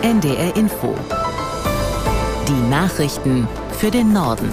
NDR Info. Die Nachrichten für den Norden.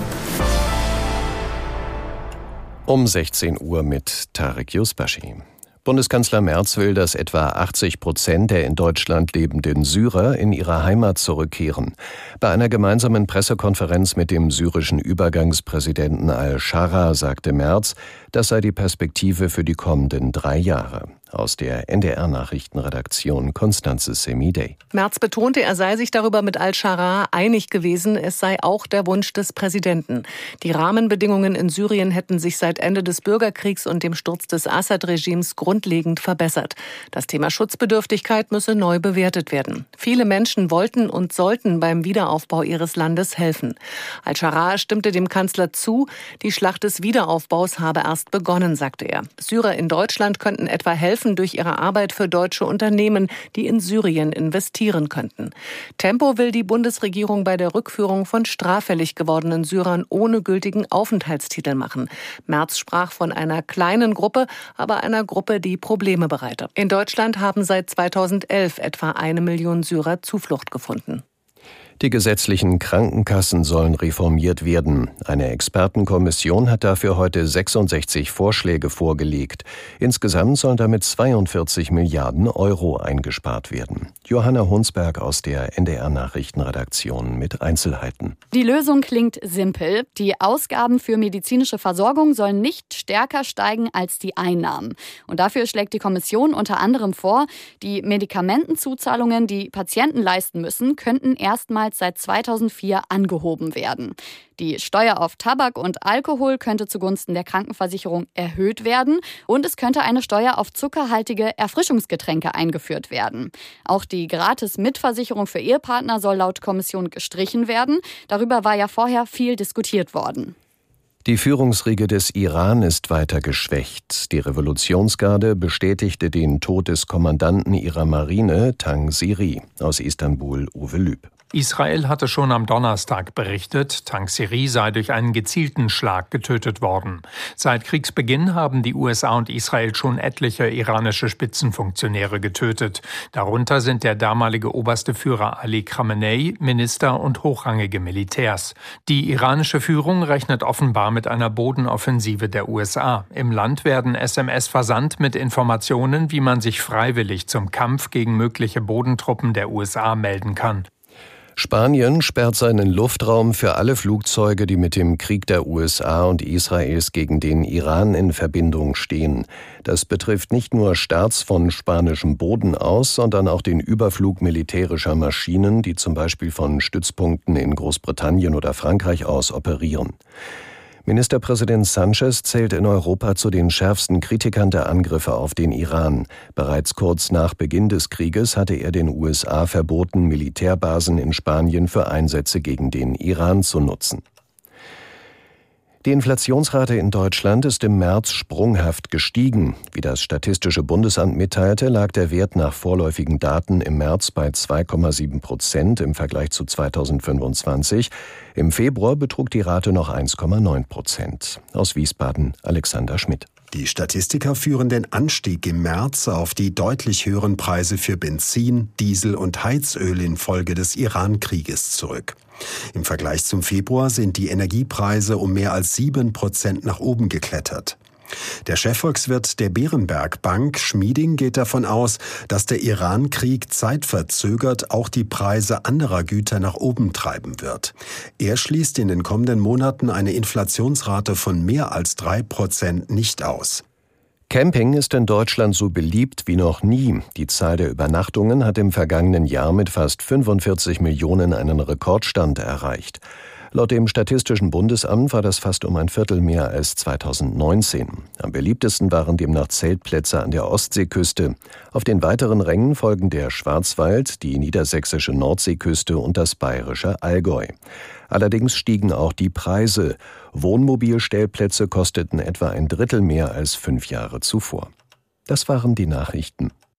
Um 16 Uhr mit Tarek Yusbashi. Bundeskanzler Merz will, dass etwa 80% der in Deutschland lebenden Syrer in ihre Heimat zurückkehren. Bei einer gemeinsamen Pressekonferenz mit dem syrischen Übergangspräsidenten al-Shara sagte Merz, das sei die Perspektive für die kommenden 3 Jahre. Aus der NDR-Nachrichtenredaktion Constanze Semidey. Merz betonte, er sei sich darüber mit al-Shara einig gewesen. Es sei auch der Wunsch des Präsidenten. Die Rahmenbedingungen in Syrien hätten sich seit Ende des Bürgerkriegs und dem Sturz des Assad-Regimes grundlegend verbessert. Das Thema Schutzbedürftigkeit müsse neu bewertet werden. Viele Menschen wollten und sollten beim Wiederaufbau ihres Landes helfen. Al-Shara stimmte dem Kanzler zu. Die Schlacht des Wiederaufbaus habe erst begonnen, sagte er. Syrer in Deutschland könnten etwa helfen durch ihre Arbeit für deutsche Unternehmen, die in Syrien investieren könnten. Tempo will die Bundesregierung bei der Rückführung von straffällig gewordenen Syrern ohne gültigen Aufenthaltstitel machen. Merz sprach von einer kleinen Gruppe, aber einer Gruppe, die Probleme bereitet. In Deutschland haben seit 2011 etwa 1 Million Syrer Zuflucht gefunden. Die gesetzlichen Krankenkassen sollen reformiert werden. Eine Expertenkommission hat dafür heute 66 Vorschläge vorgelegt. Insgesamt sollen damit 42 Milliarden Euro eingespart werden. Johanna Hunsberg aus der NDR-Nachrichtenredaktion mit Einzelheiten. Die Lösung klingt simpel. Die Ausgaben für medizinische Versorgung sollen nicht stärker steigen als die Einnahmen. Und dafür schlägt die Kommission unter anderem vor, die Medikamentenzuzahlungen, die Patienten leisten müssen, könnten erstmals seit 2004 angehoben werden. Die Steuer auf Tabak und Alkohol könnte zugunsten der Krankenversicherung erhöht werden und es könnte eine Steuer auf zuckerhaltige Erfrischungsgetränke eingeführt werden. Auch die Gratis-Mitversicherung für Ehepartner soll laut Kommission gestrichen werden. Darüber war ja vorher viel diskutiert worden. Die Führungsriege des Iran ist weiter geschwächt. Die Revolutionsgarde bestätigte den Tod des Kommandanten ihrer Marine, Tang Siri. Aus Istanbul, Uwe Lüb. Israel hatte schon am Donnerstag berichtet, Tang Siri sei durch einen gezielten Schlag getötet worden. Seit Kriegsbeginn haben die USA und Israel schon etliche iranische Spitzenfunktionäre getötet. Darunter sind der damalige oberste Führer Ali Khamenei, Minister und hochrangige Militärs. Die iranische Führung rechnet offenbar mit einer Bodenoffensive der USA. Im Land werden SMS versandt mit Informationen, wie man sich freiwillig zum Kampf gegen mögliche Bodentruppen der USA melden kann. Spanien sperrt seinen Luftraum für alle Flugzeuge, die mit dem Krieg der USA und Israels gegen den Iran in Verbindung stehen. Das betrifft nicht nur Starts von spanischem Boden aus, sondern auch den Überflug militärischer Maschinen, die zum Beispiel von Stützpunkten in Großbritannien oder Frankreich aus operieren. Ministerpräsident Sánchez zählt in Europa zu den schärfsten Kritikern der Angriffe auf den Iran. Bereits kurz nach Beginn des Krieges hatte er den USA verboten, Militärbasen in Spanien für Einsätze gegen den Iran zu nutzen. Die Inflationsrate in Deutschland ist im März sprunghaft gestiegen. Wie das Statistische Bundesamt mitteilte, lag der Wert nach vorläufigen Daten im März bei 2,7% im Vergleich zu 2025. Im Februar betrug die Rate noch 1,9%. Aus Wiesbaden Alexander Schmidt. Die Statistiker führen den Anstieg im März auf die deutlich höheren Preise für Benzin, Diesel und Heizöl infolge des Iran-Krieges zurück. Im Vergleich zum Februar sind die Energiepreise um mehr als 7% nach oben geklettert. Der Chefvolkswirt der Berenberg Bank, Schmieding, geht davon aus, dass der Iran-Krieg zeitverzögert auch die Preise anderer Güter nach oben treiben wird. Er schließt in den kommenden Monaten eine Inflationsrate von mehr als 3% nicht aus. Camping ist in Deutschland so beliebt wie noch nie. Die Zahl der Übernachtungen hat im vergangenen Jahr mit fast 45 Millionen einen Rekordstand erreicht. Laut dem Statistischen Bundesamt war das fast um ein Viertel mehr als 2019. Am beliebtesten waren demnach Zeltplätze an der Ostseeküste. Auf den weiteren Rängen folgen der Schwarzwald, die niedersächsische Nordseeküste und das bayerische Allgäu. Allerdings stiegen auch die Preise. Wohnmobilstellplätze kosteten etwa ein Drittel mehr als 5 Jahre zuvor. Das waren die Nachrichten.